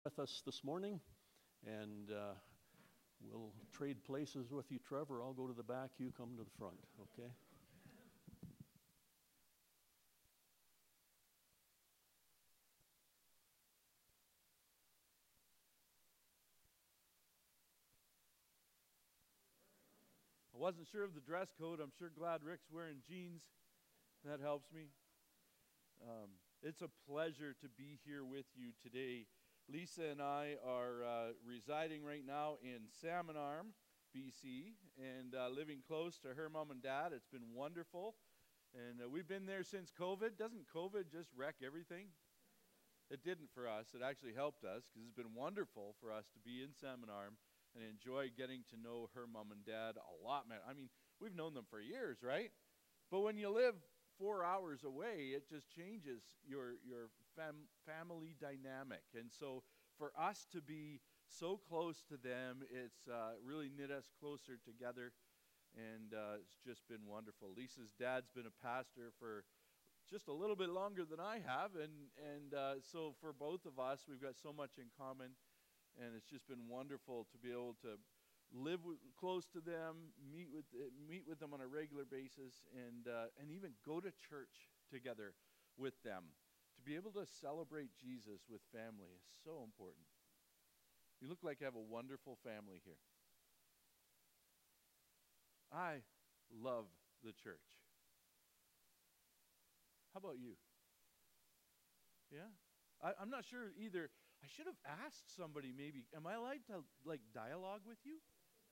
With us this morning, and we'll trade places with you, Trevor. I'll go to the back, you come to the front, okay? I wasn't sure of the dress code. I'm sure glad Rick's wearing jeans. That helps me. It's a pleasure to be here with you today. Lisa and I are residing right now in Salmon Arm, BC, and living close to her mom and dad. It's been wonderful. And we've been there since COVID. Doesn't COVID just wreck everything? It didn't for us. It actually helped us because it's been wonderful for us to be in Salmon Arm and enjoy getting to know her mom and dad a lot, man. I mean, we've known them for years, right? But when you live 4 hours away, it just changes your family dynamic. And so for us to be so close to them, it's really knit us closer together, and it's just been wonderful. Lisa's dad's been a pastor for just a little bit longer than I have, and so for both of us, we've got so much in common, and it's just been wonderful to be able to live close to them, meet with them on a regular basis, and even go to church together with them. To be able to celebrate Jesus with family is so important. You look like you have a wonderful family here. I love the church. How about you? Yeah? I'm not sure either. I should have asked somebody maybe, am I allowed to dialogue with you?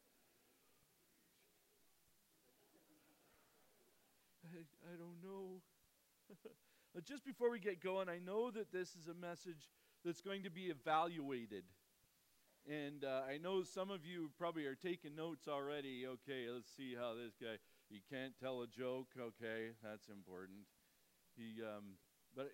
I don't know. But just before we get going, I know that this is a message that's going to be evaluated. And I know some of you probably are taking notes already. Okay, let's see how this guy, he can't tell a joke. Okay, that's important. But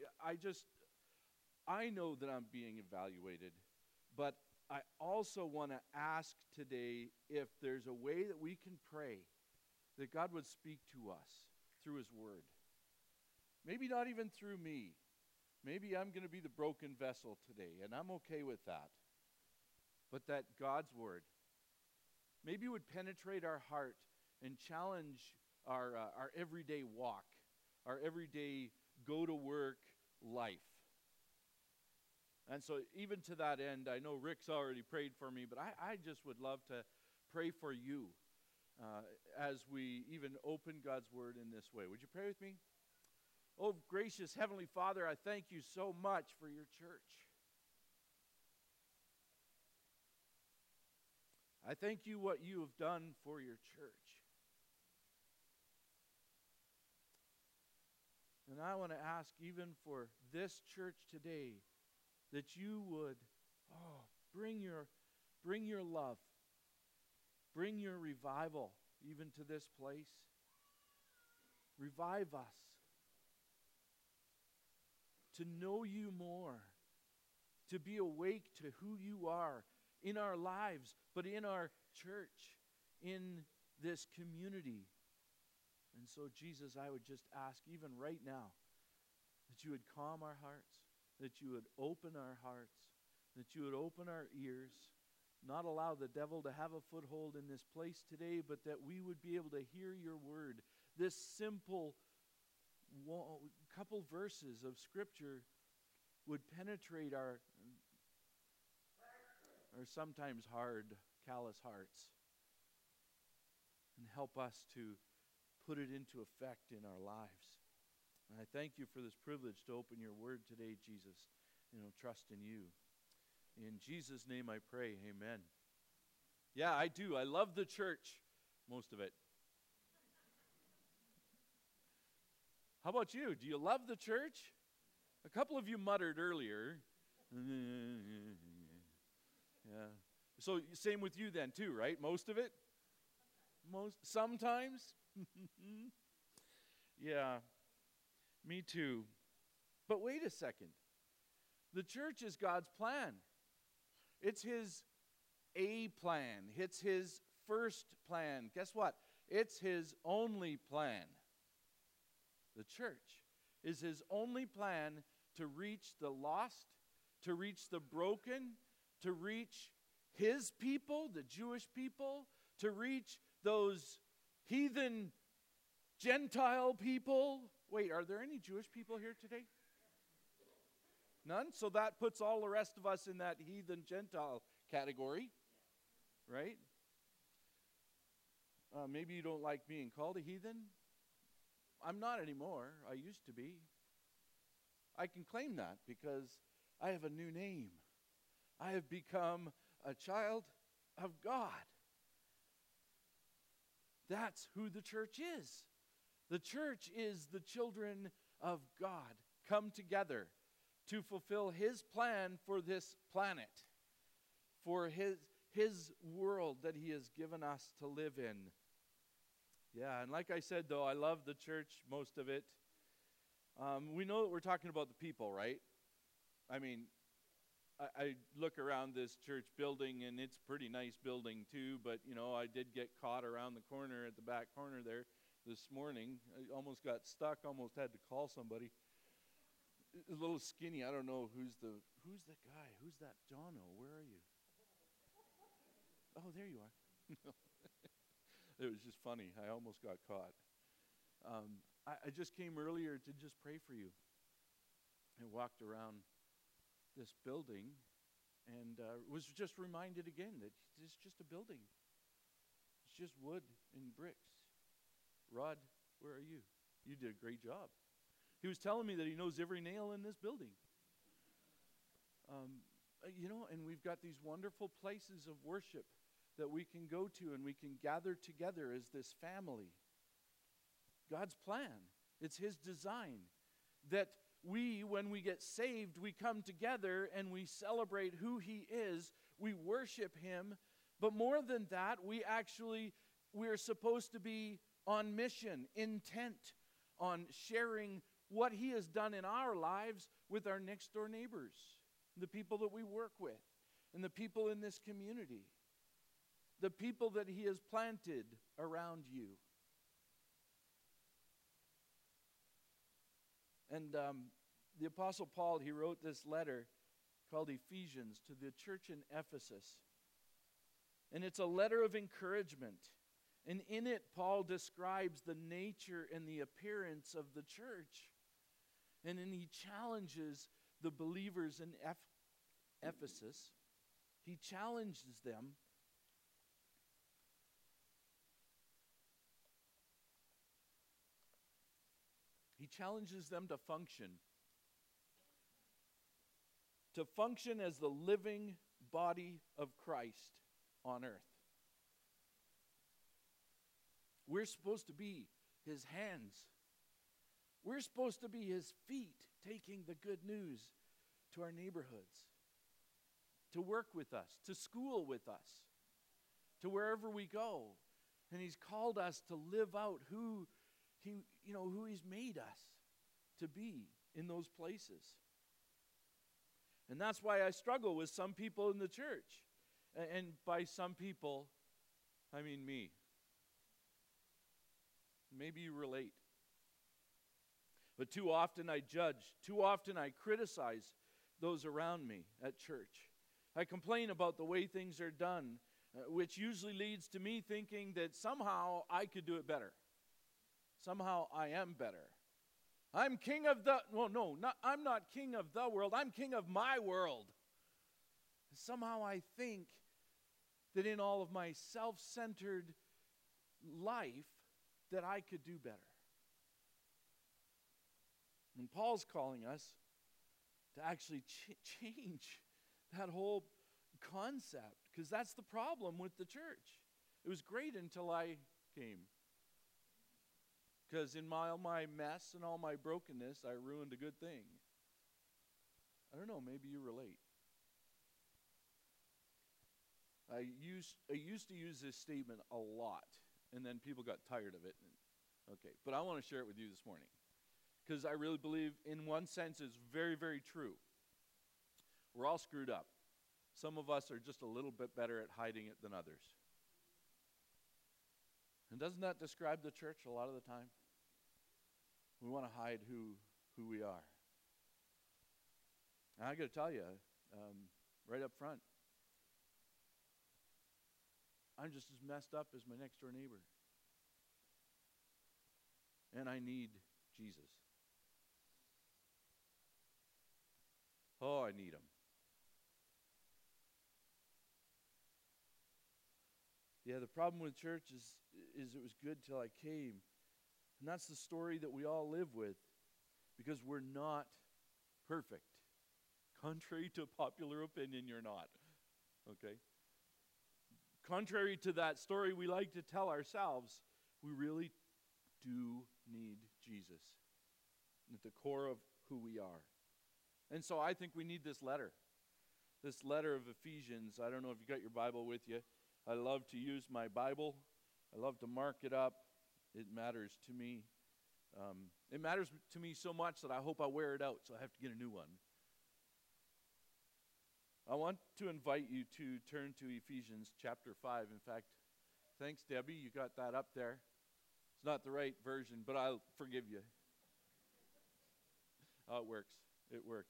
I know that I'm being evaluated. But I also want to ask today if there's a way that we can pray that God would speak to us through His Word. Maybe not even through me. Maybe I'm going to be the broken vessel today, and I'm okay with that. But that God's Word maybe would penetrate our heart and challenge our everyday walk, our everyday go-to-work life. And so even to that end, I know Rick's already prayed for me, but I just would love to pray for you as we even open God's Word in this way. Would you pray with me? Oh, gracious Heavenly Father, I thank you so much for your church. I thank you what you have done for your church. And I want to ask even for this church today that you would bring your love, bring your revival even to this place. Revive us to know you more, to be awake to who you are in our lives, but in our church, in this community. And so, Jesus, I would just ask even right now that you would calm our hearts, that you would open our hearts, that you would open our ears, not allow the devil to have a foothold in this place today, but that we would be able to hear your word. This simple couple verses of Scripture would penetrate our sometimes hard, callous hearts and help us to put it into effect in our lives. And I thank you for this privilege to open your word today, Jesus, and trust in you. In Jesus' name I pray, amen. Yeah, I do. I love the church, most of it. How about you? Do you love the church? A couple of you muttered earlier. Yeah. So same with you then too, right? Most of it? Sometimes? Yeah. Me too. But wait a second. The church is God's plan. It's His plan. It's His first plan. Guess what? It's His only plan. The church is His only plan to reach the lost, to reach the broken, to reach his people, the Jewish people, to reach those heathen Gentile people. Wait, are there any Jewish people here today? None? So that puts all the rest of us in that heathen Gentile category, right? Maybe you don't like being called a heathen. I'm not anymore. I used to be. I can claim that because I have a new name. I have become a child of God. That's who the church is. The church is the children of God come together to fulfill his plan for this planet, for his world that he has given us to live in. Yeah, and like I said, though, I love the church, most of it. We know that we're talking about the people, right? I mean, I look around this church building, and it's a pretty nice building, too. But, you know, I did get caught around the corner at the back corner there this morning. I almost got stuck, almost had to call somebody. A little skinny. I don't know who's the guy. Who's that? Jono, where are you? Oh, there you are. It was just funny. I almost got caught. I just came earlier to just pray for you. I walked around this building and was just reminded again that it's just a building. It's just wood and bricks. Rod, where are you? You did a great job. He was telling me that he knows every nail in this building. You know, and we've got these wonderful places of worship that we can go to and we can gather together as this family. God's plan. It's his design that we, when we get saved, we come together and we celebrate who he is. We worship him. But more than that, we're supposed to be on mission, intent on sharing what he has done in our lives with our next door neighbors, the people that we work with, and the people in this community, the people that he has planted around you. And the Apostle Paul, he wrote this letter called Ephesians to the church in Ephesus. And it's a letter of encouragement. And in it, Paul describes the nature and the appearance of the church. And then he challenges the believers in Ephesus. He challenges them. He challenges them to function as the living body of Christ on earth. We're supposed to be his hands. We're supposed to be his feet, taking the good news to our neighborhoods, to work with us, to school with us, to wherever we go. And he's called us to live out who he's made us to be in those places. And that's why I struggle with some people in the church. And by some people, I mean me. Maybe you relate. But too often I judge. Too often I criticize those around me at church. I complain about the way things are done, which usually leads to me thinking that somehow I could do it better. Somehow I am better. I'm king of I'm not king of the world. I'm king of my world. Somehow I think that in all of my self-centered life that I could do better. And Paul's calling us to actually change that whole concept, because that's the problem with the church. It was great until I came. Because in all my mess and all my brokenness, I ruined a good thing. I don't know, maybe you relate. I used to use this statement a lot, and then people got tired of it. Okay, but I want to share it with you this morning, because I really believe in one sense it's very, very true. We're all screwed up. Some of us are just a little bit better at hiding it than others. And doesn't that describe the church a lot of the time? We want to hide who we are. And I got to tell you, right up front, I'm just as messed up as my next door neighbor. And I need Jesus. Oh, I need him. Yeah, the problem with church is it was good till I came. And that's the story that we all live with, because we're not perfect. Contrary to popular opinion, you're not. Okay? Contrary to that story we like to tell ourselves, we really do need Jesus at the core of who we are. And so I think we need this letter of Ephesians. I don't know if you got your Bible with you. I love to use my Bible. I love to mark it up. It matters to me. It matters to me so much that I hope I wear it out, so I have to get a new one. I want to invite you to turn to Ephesians chapter 5. In fact, thanks, Debbie. You got that up there. It's not the right version, but I'll forgive you. Oh, it works. It works.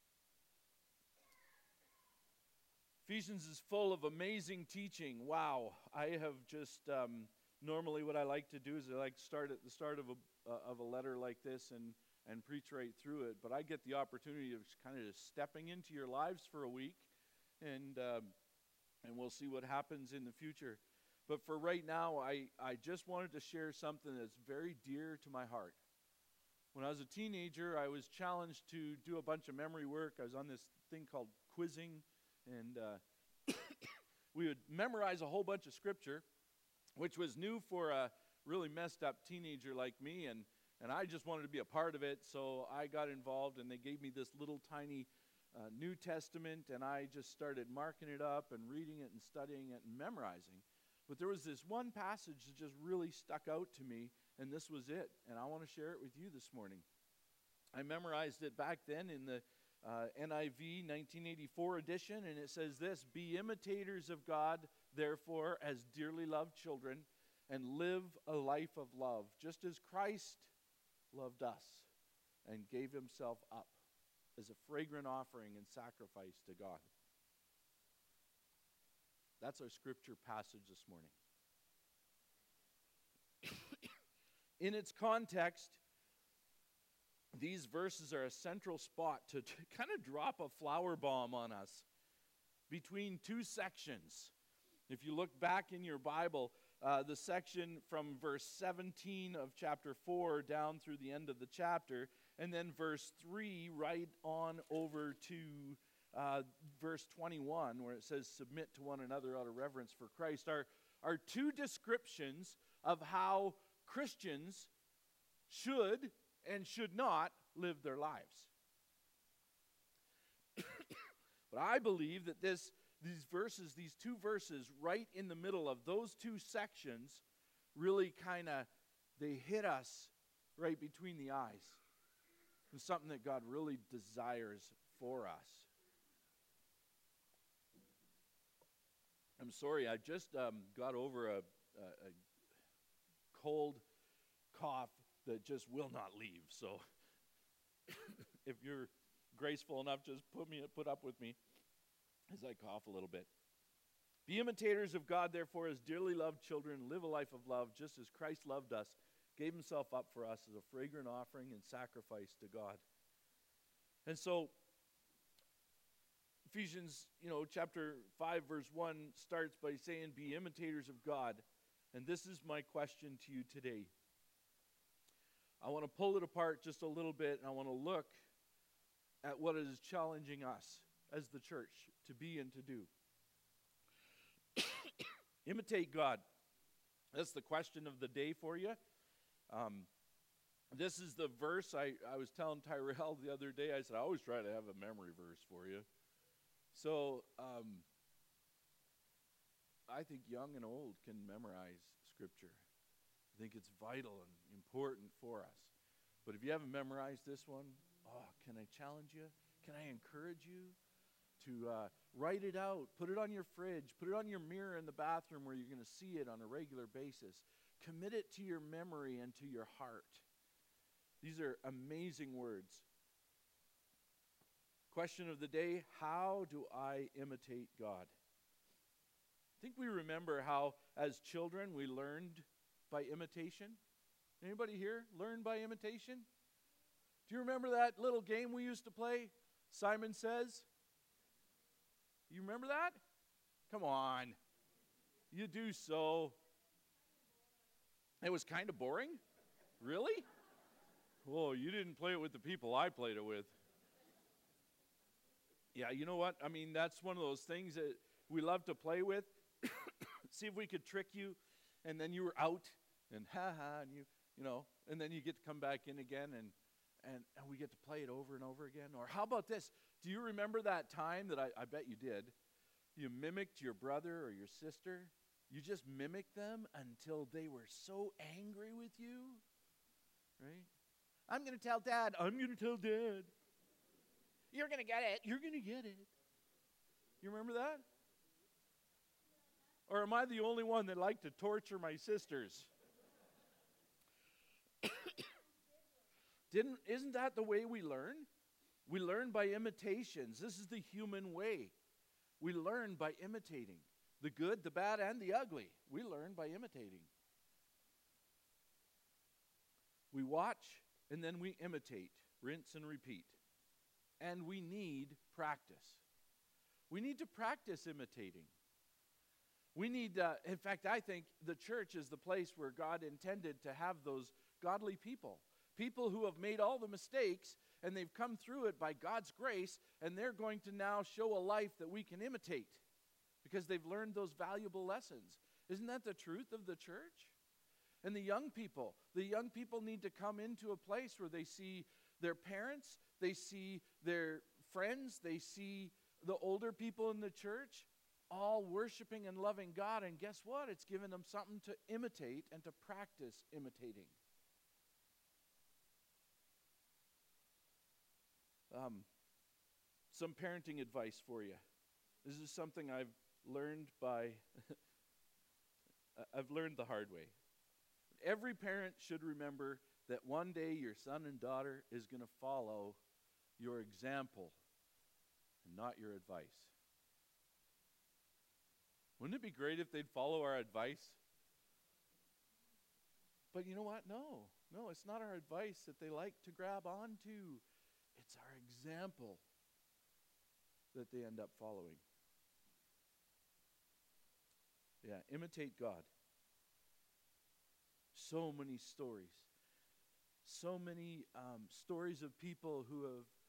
Ephesians is full of amazing teaching. Wow. I have just, normally what I like to do is I like to start at the start of a letter like this and preach right through it. But I get the opportunity of kind of just stepping into your lives for a week, and we'll see what happens in the future. But for right now, I just wanted to share something that's very dear to my heart. When I was a teenager, I was challenged to do a bunch of memory work. I was on this thing called quizzing, and we would memorize a whole bunch of scripture, which was new for a really messed up teenager like me, and I just wanted to be a part of it, so I got involved, and they gave me this little tiny New Testament, and I just started marking it up and reading it and studying it and memorizing. But there was this one passage that just really stuck out to me, and this was it, and I want to share it with you this morning. I memorized it back then in the NIV 1984 edition, and it says this: "Be imitators of God, therefore, as dearly loved children, and live a life of love, just as Christ loved us and gave himself up as a fragrant offering and sacrifice to God." That's our scripture passage this morning. In its context, these verses are a central spot to kind of drop a flower bomb on us between two sections. If you look back in your Bible, the section from verse 17 of chapter 4 down through the end of the chapter, and then verse 3 right on over to verse 21, where it says, "Submit to one another out of reverence for Christ," are two descriptions of how Christians should and should not live their lives. But I believe that these two verses right in the middle of those two sections really they hit us right between the eyes. It's something that God really desires for us. I'm sorry, I just got over a cold cough that just will not leave. So if you're graceful enough, just put up with me as I cough a little bit. "Be imitators of God, therefore, as dearly loved children. Live a life of love, just as Christ loved us, gave himself up for us as a fragrant offering and sacrifice to God." And so Ephesians, chapter 5, verse 1 starts by saying, "Be imitators of God." And this is my question to you today. I want to pull it apart just a little bit, and I want to look at what is challenging us as the church to be and to do. Imitate God. That's the question of the day for you. This is the verse I was telling Tyrell the other day. I said, I always try to have a memory verse for you. So I think young and old can memorize Scripture. I think it's vital and important for us. But if you haven't memorized this one, can I challenge you? Can I encourage you to write it out, put it on your fridge, put it on your mirror in the bathroom where you're going to see it on a regular basis. Commit it to your memory and to your heart. These are amazing words. Question of the day: how do I imitate God? think we remember how, as children, we learned by imitation. Anybody here learn by imitation? Do you remember that little game we used to play? Simon Says? You remember that? Come on. You do so. It was kind of boring? Really? Whoa, you didn't play it with the people I played it with. Yeah, you know what? I mean, that's one of those things that we love to play with. See if we could trick you, and then you were out, and and you know, and then you get to come back in again, and we get to play it over and over again. Or how about this? Do you remember that time that I bet you did? You mimicked your brother or your sister. You just mimicked them until they were so angry with you, right? I'm going to tell Dad. I'm going to tell Dad. You're going to get it. You're going to get it. You remember that? Or am I the only one that liked to torture my sisters? Isn't that the way we learn? We learn by imitations. This is the human way. We learn by imitating. The good, the bad, and the ugly. We learn by imitating. We watch, and then we imitate. Rinse and repeat. And we need practice. We need to practice imitating. We need, in fact, I think the church is the place where God intended to have those godly people. People who have made all the mistakes, and they've come through it by God's grace, and they're going to now show a life that we can imitate because they've learned those valuable lessons. Isn't that the truth of the church? And the young people need to come into a place where they see their parents, they see their friends, they see the older people in the church all worshiping and loving God. And guess what? It's given them something to imitate and to practice imitating. Some parenting advice for you. This is something I've learned I've learned the hard way. Every parent should remember that one day your son and daughter is going to follow your example and not your advice. Wouldn't it be great if they'd follow our advice? But you know what? No, it's not our advice that they like to grab onto. It's our example that they end up following. Yeah, imitate God. So many stories. So many stories of people who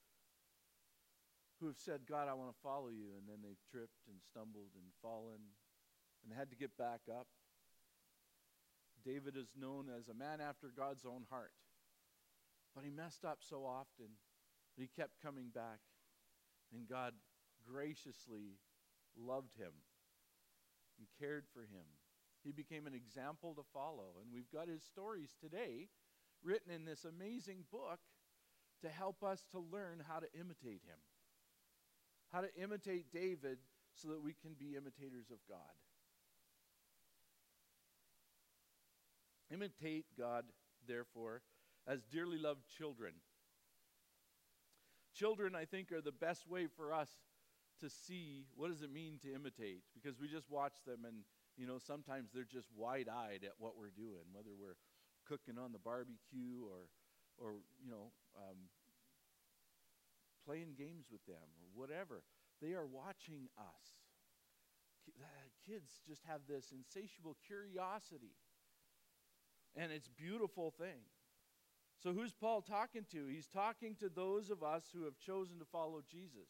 have said, God, I want to follow you, and then they've tripped and stumbled and fallen and had to get back up. David is known as a man after God's own heart. But he messed up so often that he kept coming back, and God graciously loved him and cared for him. He became an example to follow, and we've got his stories today written in this amazing book to help us to learn how to imitate him, how to imitate David so that we can be imitators of God. Imitate God, therefore, as dearly loved children. Children, I think, are the best way for us to see what does it mean to imitate, because we just watch them and, sometimes they're just wide-eyed at what we're doing, whether we're cooking on the barbecue or playing games with them or whatever. They are watching us. Kids just have this insatiable curiosity, and it's a beautiful thing. So who's Paul talking to? He's talking to those of us who have chosen to follow Jesus.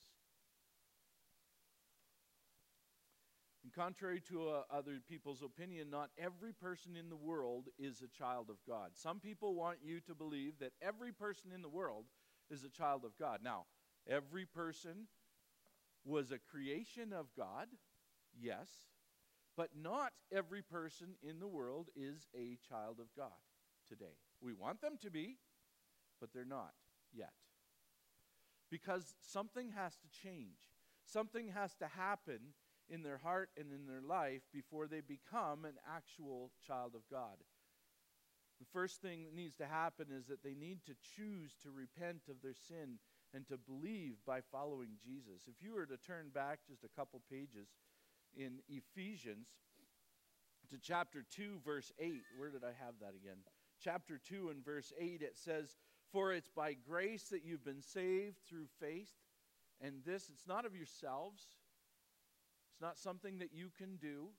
And contrary to other people's opinion, not every person in the world is a child of God. Some people want you to believe that every person in the world is a child of God. Now, every person was a creation of God, yes, but not every person in the world is a child of God today. We want them to be, but they're not yet. Because something has to change. Something has to happen in their heart and in their life before they become an actual child of God. The first thing that needs to happen is that they need to choose to repent of their sin and to believe by following Jesus. If you were to turn back just a couple pages in Ephesians to chapter 2, verse 8. Where did I have that again? Chapter 2 and verse 8, it says, "For it's by grace that you've been saved through faith, and this, it's not of yourselves. It's not something that you can do.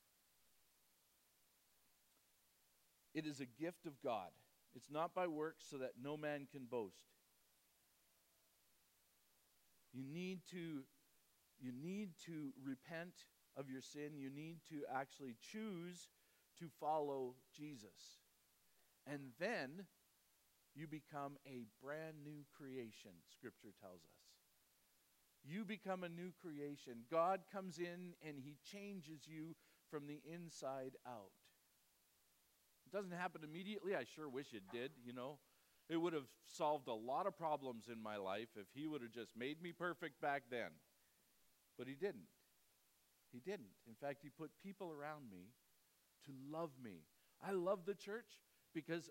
It is a gift of God. It's not by works, so that no man can boast." You need to repent of your sin. You need to actually choose to follow Jesus. And then you become a brand new creation, Scripture tells us. You become a new creation. God comes in and He changes you from the inside out. It doesn't happen immediately. I sure wish it did, you know. It would have solved a lot of problems in my life if He would have just made me perfect back then. But He didn't. He didn't. In fact, He put people around me to love me. I love the church because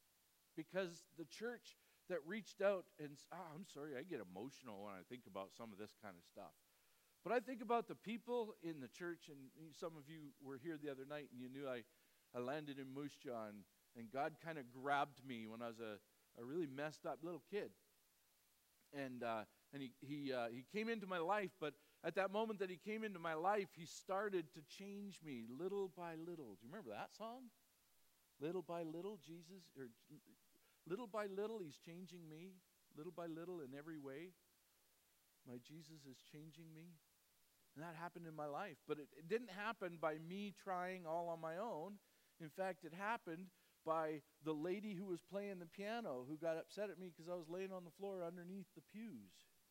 the church that reached out and, I'm sorry, I get emotional when I think about some of this kind of stuff. But I think about the people in the church, and some of you were here the other night, and you knew I landed in Moose Jaw, and God kind of grabbed me when I was a really messed up little kid. And he came into my life, but at that moment that He came into my life, He started to change me little by little. Do you remember that song? Little by little, little by little, He's changing me. Little by little, in every way, my Jesus is changing me. And that happened in my life. But it didn't happen by me trying all on my own. In fact, it happened by the lady who was playing the piano, who got upset at me because I was laying on the floor underneath the pews.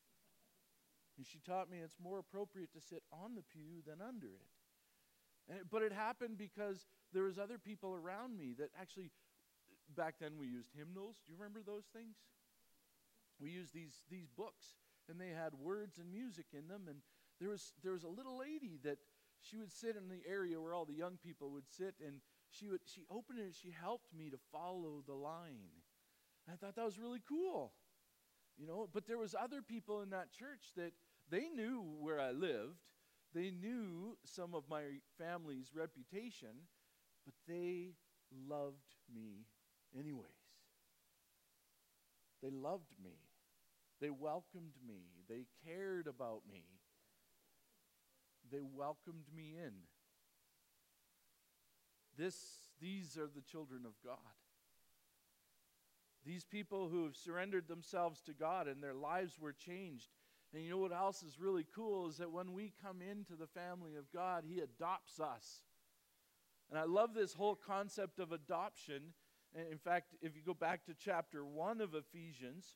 And she taught me it's more appropriate to sit on the pew than under it. But it happened because there was other people around me that actually, back then we used hymnals. Do you remember those things? We used these books, and they had words and music in them. And there was a little lady that she would sit in the area where all the young people would sit, and she opened it and she helped me to follow the line. And I thought that was really cool. You know, but there was other people in that church that they knew where I lived. They knew some of my family's reputation, but they loved me anyways. They loved me. They welcomed me. They cared about me. They welcomed me in. These are the children of God. These people who have surrendered themselves to God and their lives were changed. And you know what else is really cool is that when we come into the family of God, He adopts us. And I love this whole concept of adoption. In fact, if you go back to chapter 1 of Ephesians,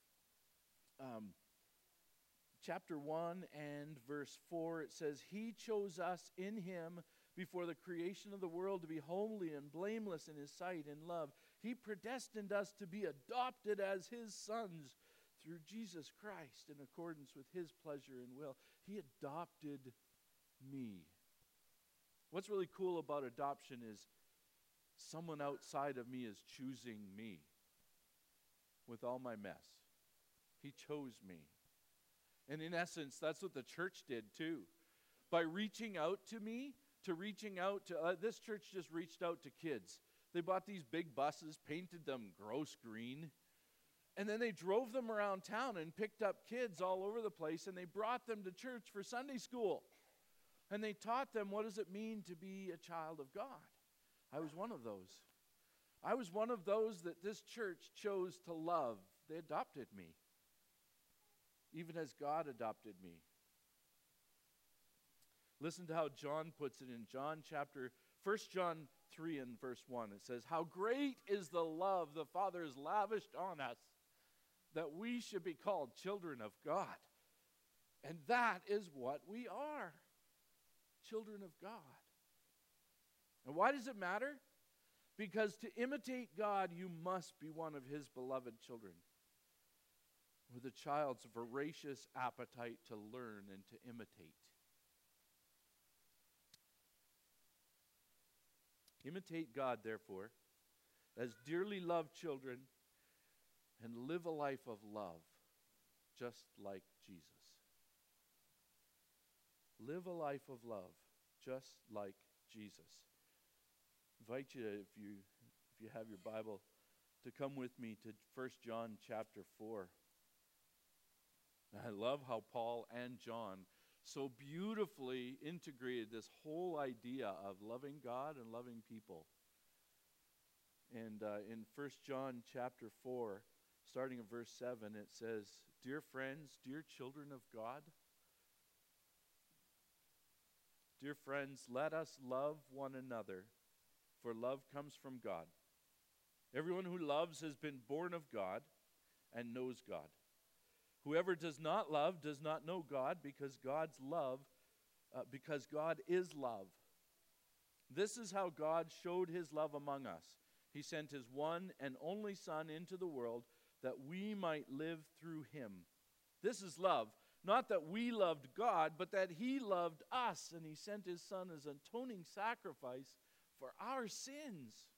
chapter 1 and verse 4, it says, "He chose us in Him before the creation of the world to be holy and blameless in His sight in love. He predestined us to be adopted as His sons through Jesus Christ in accordance with His pleasure and will." He adopted me. What's really cool about adoption is someone outside of me is choosing me with all my mess. He chose me. And in essence, that's what the church did too. By reaching out to me, this church just reached out to kids. They bought these big buses, painted them gross green, and then they drove them around town and picked up kids all over the place, and they brought them to church for Sunday school. And they taught them, what does it mean to be a child of God? I was one of those. I was one of those that this church chose to love. They adopted me, even as God adopted me. Listen to how John puts it in 1 John 3 and verse 1. It says, "How great is the love the Father has lavished on us, that we should be called children of God." And that is what we are, children of God. And why does it matter? Because to imitate God, you must be one of His beloved children, with a child's voracious appetite to learn and to imitate. Imitate God, therefore, as dearly loved children, and live a life of love, just like Jesus. Live a life of love, just like Jesus. Invite you, if you have your Bible, to come with me to 1 John chapter 4. I love how Paul and John so beautifully integrated this whole idea of loving God and loving people. And in 1 John chapter 4, starting at verse 7, it says, "Dear friends, dear children of God, dear friends, let us love one another, for love comes from God. Everyone who loves has been born of God and knows God. Whoever does not love does not know God, because God is love. This is how God showed his love among us. He sent his one and only Son into the world that we might live through him. This is love, not that we loved God, but that he loved us, and he sent his Son as an atoning sacrifice for our sins."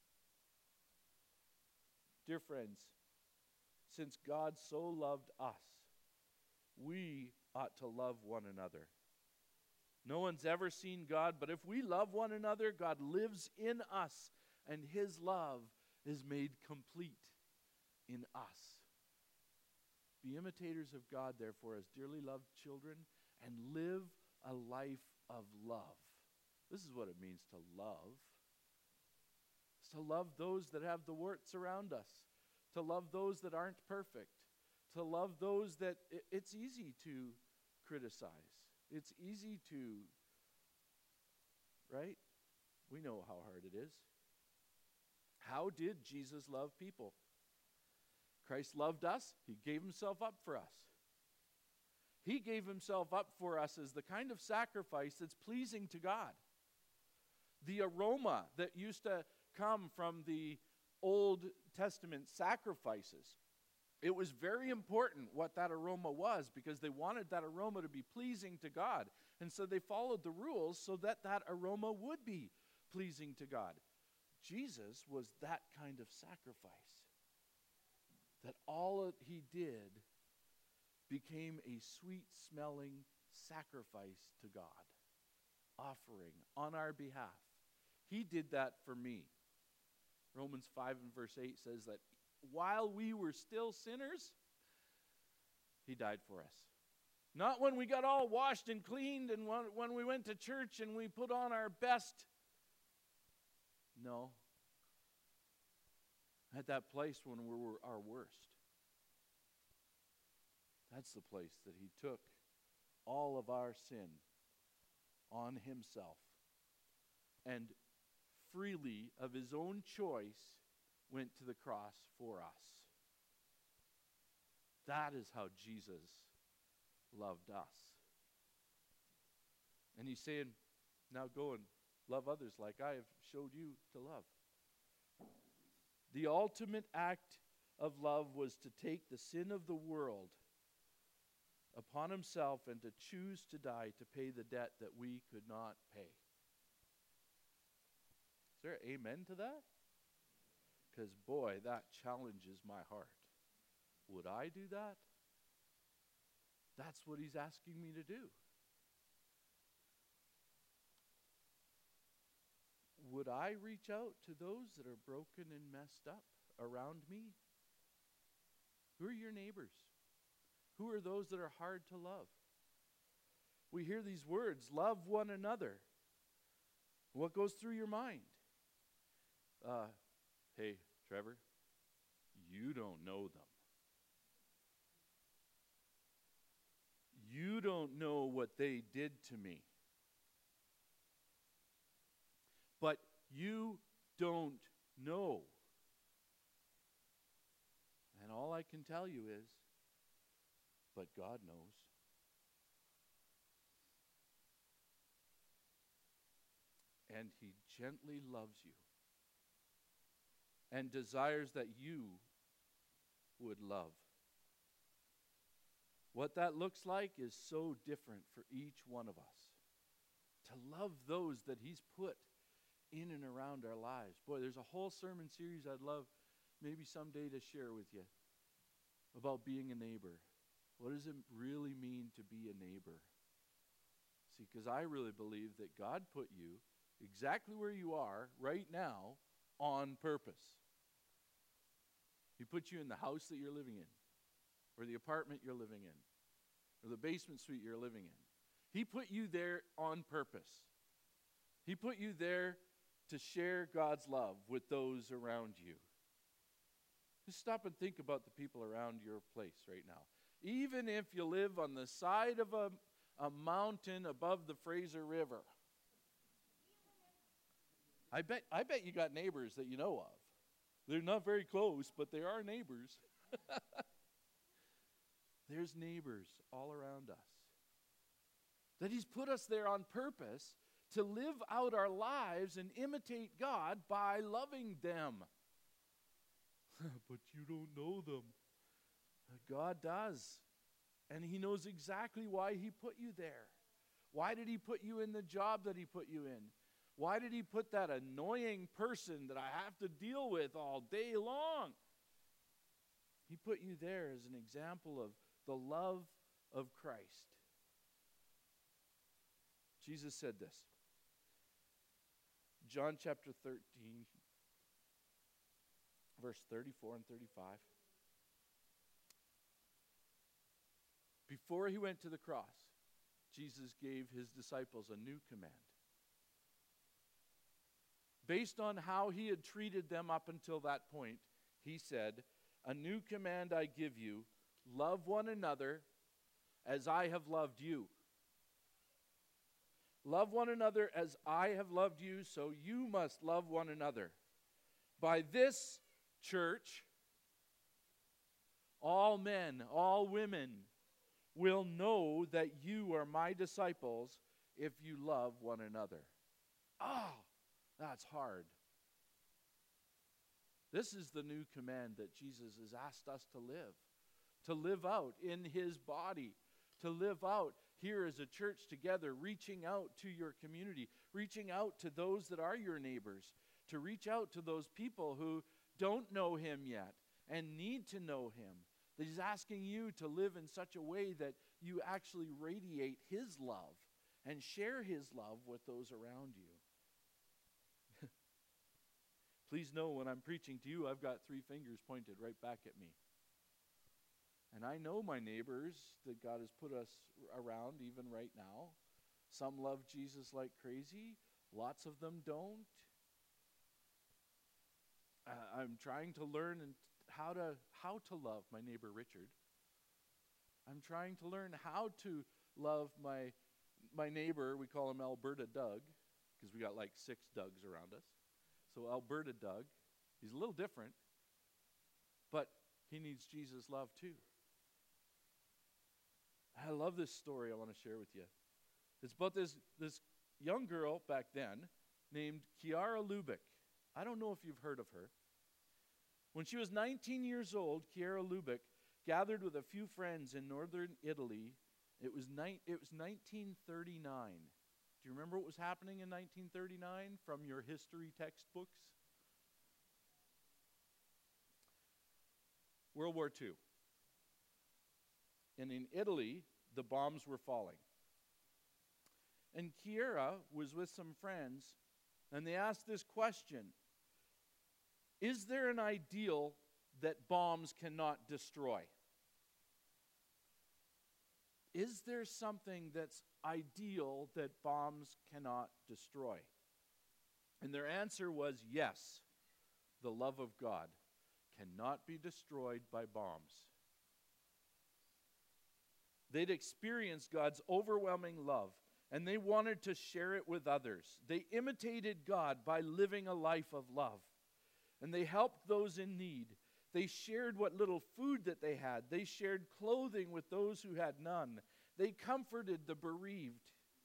Dear friends, since God so loved us, we ought to love one another. No one's ever seen God, but if we love one another, God lives in us, and his love is made complete in us. Be imitators of God, therefore, as dearly loved children, and live a life of love. This is what it means to love. It's to love those that have the warts around us, to love those that aren't perfect, to love those that it's easy to criticize. It's easy to, right? We know how hard it is. How did Jesus love people? Christ loved us. He gave himself up for us. He gave himself up for us as the kind of sacrifice that's pleasing to God. The aroma that used to come from the Old Testament sacrifices, it was very important what that aroma was, because they wanted that aroma to be pleasing to God. And so they followed the rules so that that aroma would be pleasing to God. Jesus was that kind of sacrifice, that all that he did became a sweet-smelling sacrifice to God, offering on our behalf. He did that for me. Romans 5 and verse 8 says that while we were still sinners, he died for us. Not when we got all washed and cleaned and when we went to church and we put on our best. No. At that place when we were our worst. That's the place that he took all of our sin on himself, and freely of his own choice went to the cross for us. That is how Jesus loved us. And he's saying, now go and love others like I have showed you to love. The ultimate act of love was to take the sin of the world upon himself and to choose to die to pay the debt that we could not pay. Is there an amen to that? Because, boy, that challenges my heart. Would I do that? That's what he's asking me to do. Would I reach out to those that are broken and messed up around me? Who are your neighbors? Who are those that are hard to love? We hear these words, love one another. What goes through your mind? Hey, Trevor, you don't know them. You don't know what they did to me. But you don't know. And all I can tell you is, but God knows. And he gently loves you and desires that you would love. What that looks like is so different for each one of us. To love those that he's put in and around our lives. Boy, there's a whole sermon series I'd love maybe someday to share with you about being a neighbor. What does it really mean to be a neighbor? See, because I really believe that God put you exactly where you are right now on purpose. He put you in the house that you're living in, or the apartment you're living in, or the basement suite you're living in. He put you there on purpose. He put you there to share God's love with those around you. Just stop and think about the people around your place right now. Even if you live on the side of a mountain above the Fraser River, I bet you got neighbors that you know of. They're not very close, but they are neighbors. There's neighbors all around us. That He's put us there on purpose to live out our lives and imitate God by loving them. But you don't know them. God does. And He knows exactly why He put you there. Why did He put you in the job that He put you in? Why did He put that annoying person that I have to deal with all day long? He put you there as an example of the love of Christ. Jesus said this. John chapter 13, verse 34 and 35. Before He went to the cross, Jesus gave His disciples a new command. Based on how He had treated them up until that point, He said, "A new command I give you, love one another as I have loved you. Love one another as I have loved you, so you must love one another. By this, church, all men, all women will know that you are my disciples if you love one another." Ah, that's hard. This is the new command that Jesus has asked us to live out in His body, to live out here as a church together, reaching out to your community, reaching out to those that are your neighbors, to reach out to those people who don't know Him yet and need to know Him. That He's asking you to live in such a way that you actually radiate His love and share His love with those around you. Please know when I'm preaching to you, I've got 3 fingers pointed right back at me. And I know my neighbors that God has put us around even right now. Some love Jesus like crazy. Lots of them don't. I'm trying to learn how to love my neighbor Richard. I'm trying to learn how to love my neighbor. We call him Alberta Doug because we got like 6 Dougs around us. So Alberta Doug, he's a little different, but he needs Jesus' love too. I love this story I want to share with you. It's about this young girl back then named Chiara Lubick. I don't know if you've heard of her. When she was 19 years old, Chiara Lubick gathered with a few friends in northern Italy. It was 1939. Do you remember what was happening in 1939 from your history textbooks? World War II. And in Italy, the bombs were falling. And Chiara was with some friends, and they asked this question: is there an ideal that bombs cannot destroy? Is there something that's ideal that bombs cannot destroy? And their answer was yes. The love of God cannot be destroyed by bombs. They'd experienced God's overwhelming love, and they wanted to share it with others. They imitated God by living a life of love, and they helped those in need. They shared what little food that they had. They shared clothing with those who had none. They comforted the bereaved.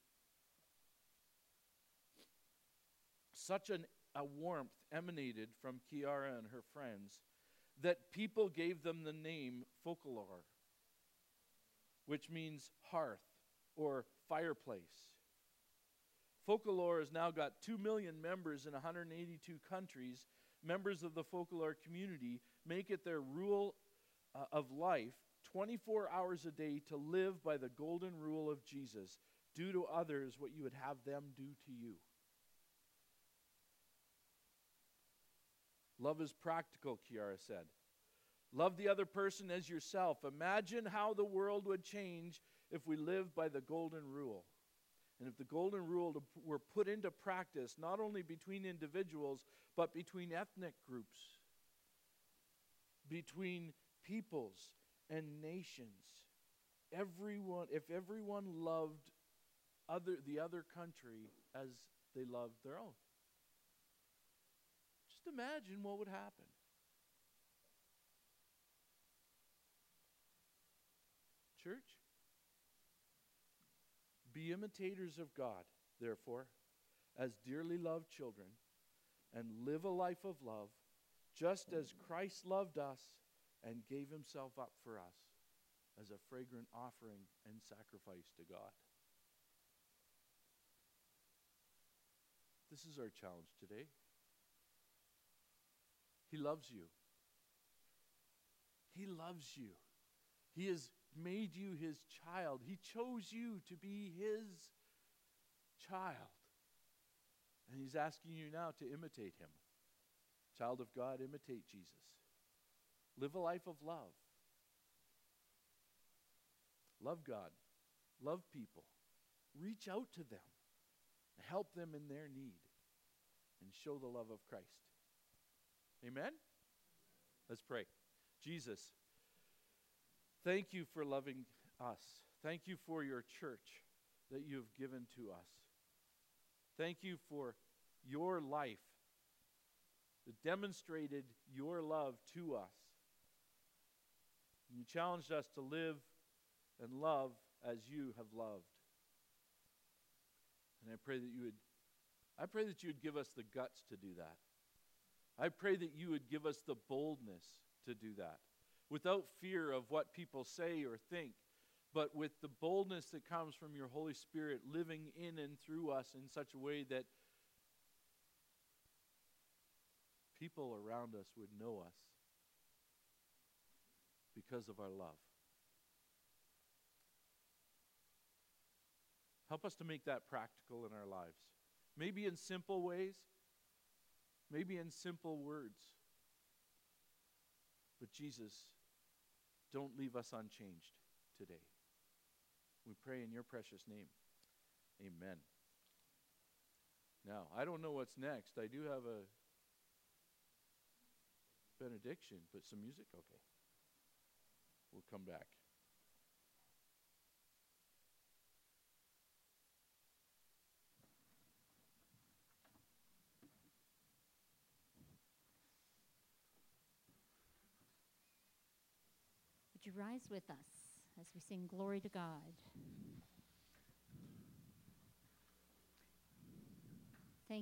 Such a warmth emanated from Chiara and her friends that people gave them the name Folklore, which means hearth or fireplace. Folklore has now got 2 million members in 182 countries. Members of the Folklore community make it their rule of life 24 hours a day to live by the golden rule of Jesus. Do to others what you would have them do to you. Love is practical, Kiara said. Love the other person as yourself. Imagine how the world would change if we lived by the golden rule. And if the golden rule were put into practice, not only between individuals, but between ethnic groups, between peoples and nations. If everyone loved the other country as they loved their own. Just imagine what would happen. Church, be imitators of God, therefore, as dearly loved children, and live a life of love, just as Christ loved us and gave himself up for us as a fragrant offering and sacrifice to God. This is our challenge today. He loves you. He loves you. He has made you his child. He chose you to be his child. And he's asking you now to imitate him. Child of God, imitate Jesus. Live a life of love. Love God. Love people. Reach out to them. Help them in their need. And show the love of Christ. Amen? Let's pray. Jesus, thank you for loving us. Thank you for your church that you have given to us. Thank you for your life that demonstrated your love to us. And you challenged us to live and love as you have loved. And I pray that you would give us the guts to do that. I pray that you would give us the boldness to do that, without fear of what people say or think, but with the boldness that comes from your Holy Spirit living in and through us in such a way that people around us would know us because of our love. Help us to make that practical in our lives. Maybe in simple ways, maybe in simple words. But Jesus, don't leave us unchanged today. We pray in your precious name. Amen. Now, I don't know what's next. I do have a benediction, but some music? Okay. We'll come back. Would you rise with us as we sing Glory to God?